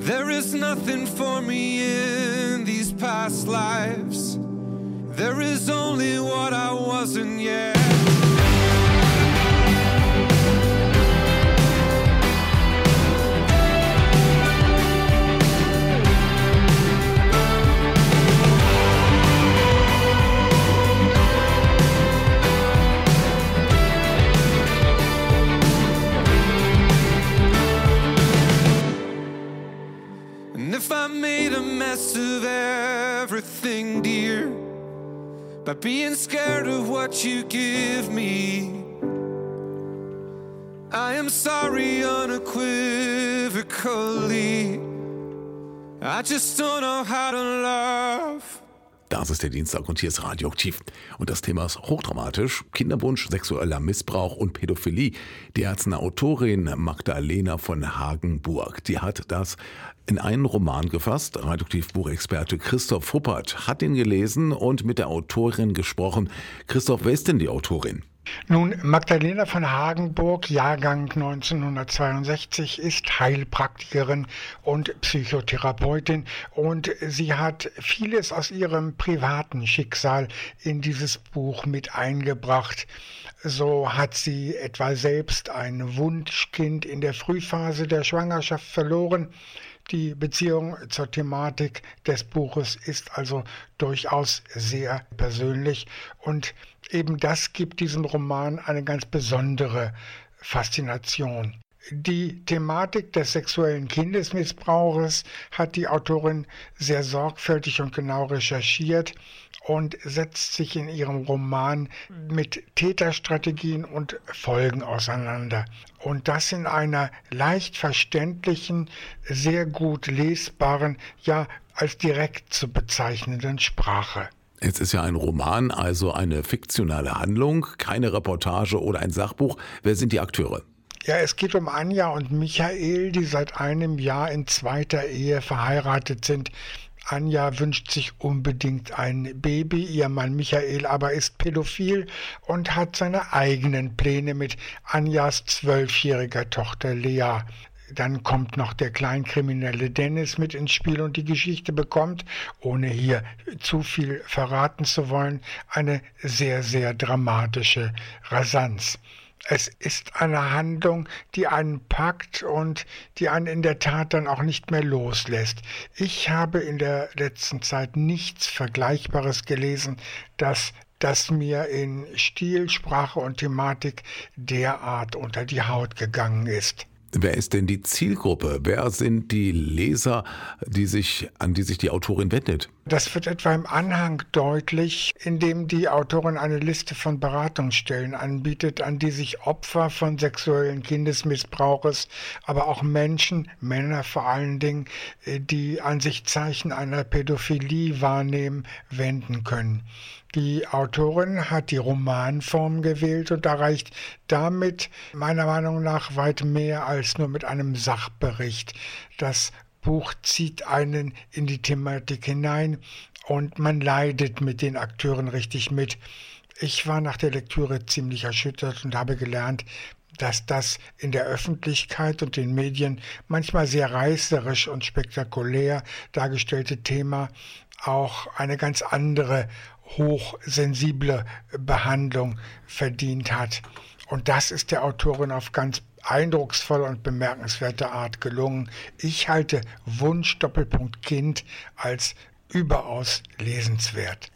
There is nothing for me in these past lives. There is only what I wasn't yet. And if I made a mess of everything, dear, by being scared of what you give me, I am sorry unequivocally. I just don't know how to love. Das ist der Dienstag und hier ist Radioaktiv. Und das Thema ist hochdramatisch. Kinderwunsch, sexueller Missbrauch und Pädophilie. Die Ärztin Autorin Magdalena von Hagenburg, die hat das in einen Roman gefasst. Radioaktiv-Buchexperte Christoph Huppert hat ihn gelesen und mit der Autorin gesprochen. Christoph, wer ist denn die Autorin? Nun, Magdalena von Hagenburg, Jahrgang 1962, ist Heilpraktikerin und Psychotherapeutin und sie hat vieles aus ihrem privaten Schicksal in dieses Buch mit eingebracht. So hat sie etwa selbst ein Wunschkind in der Frühphase der Schwangerschaft verloren. Die Beziehung zur Thematik des Buches ist also durchaus sehr persönlich und eben das gibt diesem Roman eine ganz besondere Faszination. Die Thematik des sexuellen Kindesmissbrauches hat die Autorin sehr sorgfältig und genau recherchiert und setzt sich in ihrem Roman mit Täterstrategien und Folgen auseinander. Und das in einer leicht verständlichen, sehr gut lesbaren, ja als direkt zu bezeichnenden Sprache. Es ist ja ein Roman, also eine fiktionale Handlung, keine Reportage oder ein Sachbuch. Wer sind die Akteure? Ja, es geht um Anja und Michael, die seit einem Jahr in zweiter Ehe verheiratet sind. Anja wünscht sich unbedingt ein Baby, ihr Mann Michael aber ist pädophil und hat seine eigenen Pläne mit Anjas 12-jähriger Tochter Lea. Dann kommt noch der Kleinkriminelle Dennis mit ins Spiel und die Geschichte bekommt, ohne hier zu viel verraten zu wollen, eine sehr, sehr dramatische Rasanz. Es ist eine Handlung, die einen packt und die einen in der Tat dann auch nicht mehr loslässt. Ich habe in der letzten Zeit nichts Vergleichbares gelesen, das mir in Stil, Sprache und Thematik derart unter die Haut gegangen ist. Wer ist denn die Zielgruppe? Wer sind die Leser, an die sich die Autorin wendet? Das wird etwa im Anhang deutlich, indem die Autorin eine Liste von Beratungsstellen anbietet, an die sich Opfer von sexuellen Kindesmissbrauches, aber auch Menschen, Männer vor allen Dingen, die an sich Zeichen einer Pädophilie wahrnehmen, wenden können. Die Autorin hat die Romanform gewählt und erreicht damit meiner Meinung nach weit mehr als nur mit einem Sachbericht. Das Buch zieht einen in die Thematik hinein und man leidet mit den Akteuren richtig mit. Ich war nach der Lektüre ziemlich erschüttert und habe gelernt, dass das in der Öffentlichkeit und den Medien manchmal sehr reißerisch und spektakulär dargestellte Thema auch eine ganz andere, hochsensible Behandlung verdient hat. Und das ist der Autorin auf ganz eindrucksvolle und bemerkenswerte Art gelungen. Ich halte Wunsch Doppelpunkt Kind als überaus lesenswert.